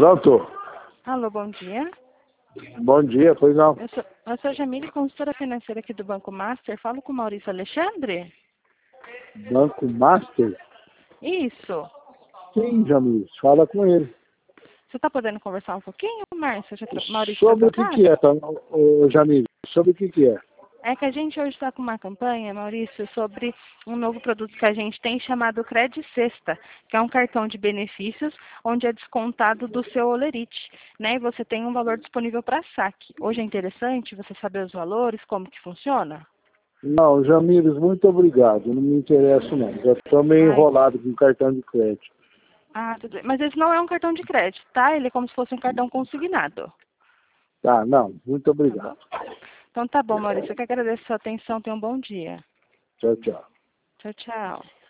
Pronto. Alô, bom dia. Bom dia, pois não. Eu sou a Jamile, consultora financeira aqui do Banco Master. Falo com o Maurício Alexandre? Banco Master? Isso. Sim, Jamil, fala com ele. Você está podendo conversar um pouquinho, Maurício? Maurício, Sobre na o sua que é, casa? tá, Jamil? Sobre o que é? É que a gente hoje está com uma campanha, Maurício, sobre um novo produto que a gente tem chamado Cred Sexta, que é um cartão de benefícios onde é descontado do seu Olerite, né? E você tem um valor disponível para saque. Hoje é interessante você saber os valores, como que funciona? Não, Jamires, muito obrigado. Não me interessa não. Já estou meio Ai, enrolado com cartão de crédito. tudo bem. Mas esse não é um cartão de crédito, tá? Ele é como se fosse um cartão consignado. Tá, não, muito Tá obrigado. bom? Então tá bom, Maurício. Eu que agradeço a sua atenção. Tenha um bom dia. Tchau, tchau. Tchau, tchau.